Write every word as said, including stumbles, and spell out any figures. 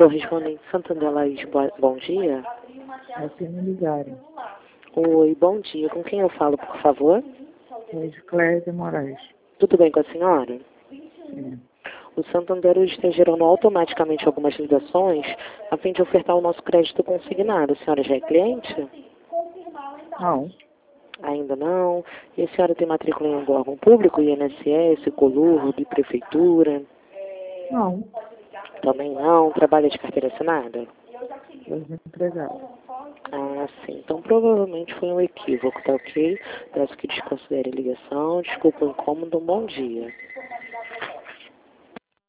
correspondente Santander Laís, bo- bom dia. É que me ligaram. Oi, bom dia. Com quem eu falo, por favor? É Clésia Moraes. Tudo bem com a senhora? É. O Santander hoje está gerando automaticamente algumas ligações a fim de ofertar o nosso crédito consignado. A senhora já é cliente? Não. Ainda não. E a senhora tem matrícula em algum órgão público, I N S S, Colur, Prefeitura? Não. Também não. Trabalha de carteira assinada? Eu sou empregado. Ah, sim. Então provavelmente foi um equívoco, tá ok? Peço que desconsidere a ligação. Desculpa o incômodo. Um bom dia.